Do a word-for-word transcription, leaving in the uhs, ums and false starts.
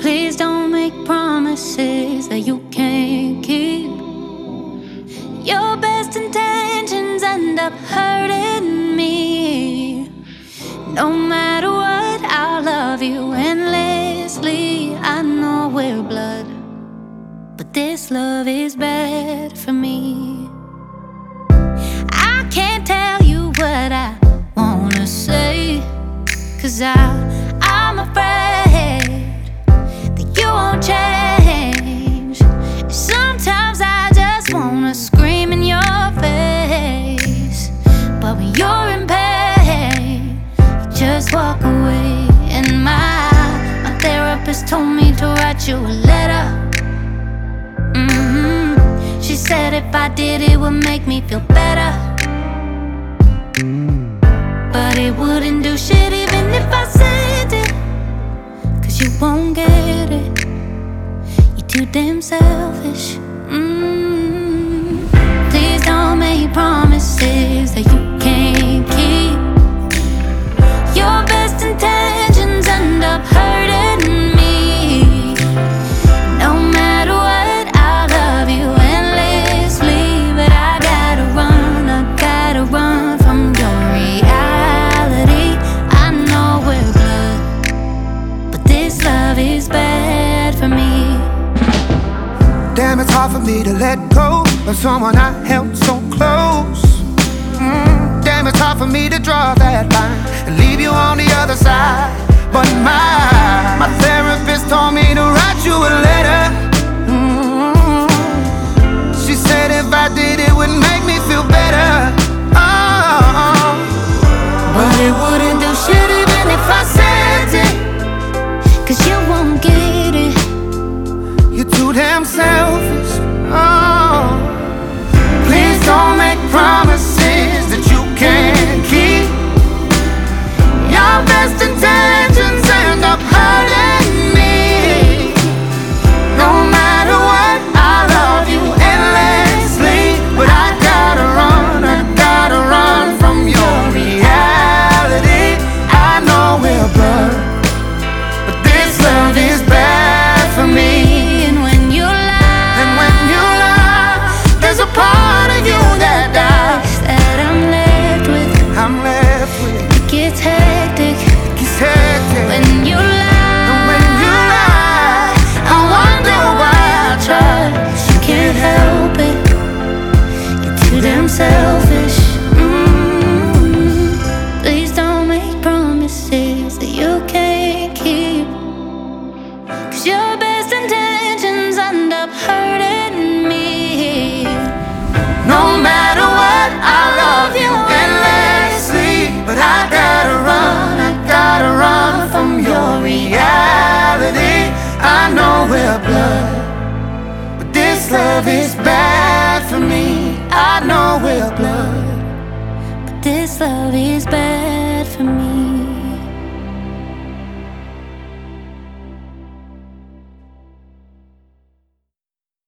Please don't make promises that you can't keep. Your best intentions end up hurting me. No matter what, I'll love you endlessly. I know we're blood, but this love is bad for me. I can't tell you what I wanna say, 'cause I, I'm afraid that you won't change. Sometimes I just wanna scream in your face, but when you're in pain, you just walk away. And my, my therapist told me to write you a letter. mm-hmm. She said if I did, it would make me feel better, but it wouldn't do shit even if I sent it, 'cause you won't get it. You're too damn selfish. mm. Please don't make promises that you can't keep. Your best intentions end up hurting me. No matter what, I love you endlessly, but I gotta run, I gotta run from your reality. I know we're blood, but this love is bad for me. Damn, it's hard for me to let go of someone I held so close. mm, Damn, it's hard for me to draw that line and leave you on the other side. But my, my therapist told me to write you a letter. mm, She said if I did, it would make me feel better. Oh, But it wouldn't do shit even if I sent it, 'cause you won't get it. you're too damn selfish. Oh, please don't make promises that you can't keep. Your best intentions end up hurting me. No matter what, I love you endlessly, but I gotta run, I gotta run from your reality. I know we're blood, but this love is bad for me. And when you lie, And when you lie, there's a part of you that dies. that I'm left with, I'm left with it gets hectic. it's hectic. When you lie, And when you lie, I wonder why I trust. You can't help it, you're too damn selfish. mm. Please don't make promises that you can't keep, 'cause your best intentions end up hurting me. No matter what, I love you endlessly, but I gotta run, I gotta run from your reality. I know we're blood, but this love is bad for me. I know we're blood. This love is bad for me.